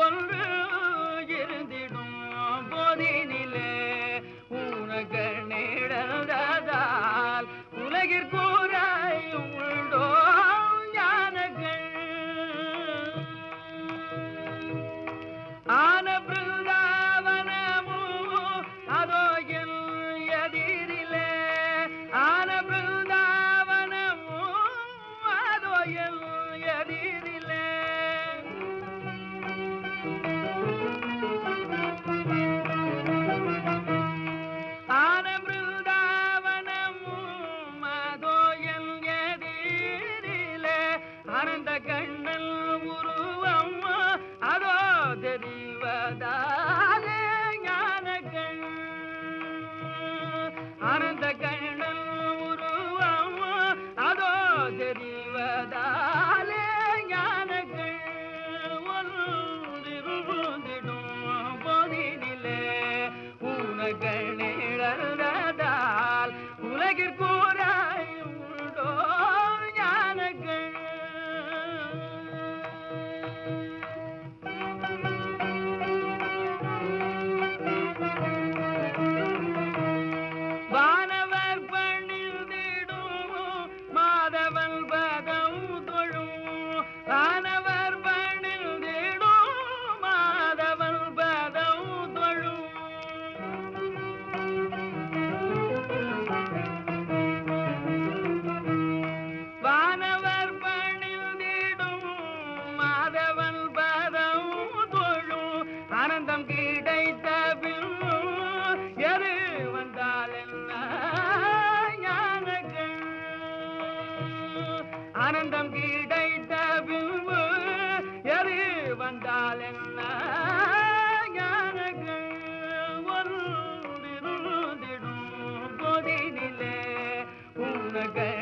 ஒன்று இருந்திடும் போதினிலே உனக்கு நிழல்தால் உலகிற்கூராயும் உண்டோ ஞானங்கள் ஆன பிருந்தாவனமோ அதோ என் எதிரிலே ஆன பிருந்தாவனமோ அதோ என் எதிரிலே ஆன பிருந்தாவனமும் அதோ என் எதிரிலே ஆனந்த கண்ணன் உருவம் அதோ தெரிவதாலே ஞானங்கள் ஆனந்த கண்ணன் உருவம் அதோ தெரிவதாலே ஞானங்கள் ஒன்றிருந்திடும் போதினிலே உனகள் நிழல்தால் உலகிற்கூராயும் உண்டோ ஞானங்கள் வானவர் பணிந்திடும் மாதவன் பதம் தொழும் வானவர் பணிந்திடும் மாதவன் பதம் தொழும் வானவர் பணிந்திடும் மாதவன் பதம் தொழும் ஆனந்தம் கிடைத்த எது வந்தால் என்ன ஞானங்கள் ஆனந்தம் கிடைத்த பின்பு எது வந்தால் என்ன ஞானங்கள் ஒன்றிருந்திடும் போதினிலே உனக்கு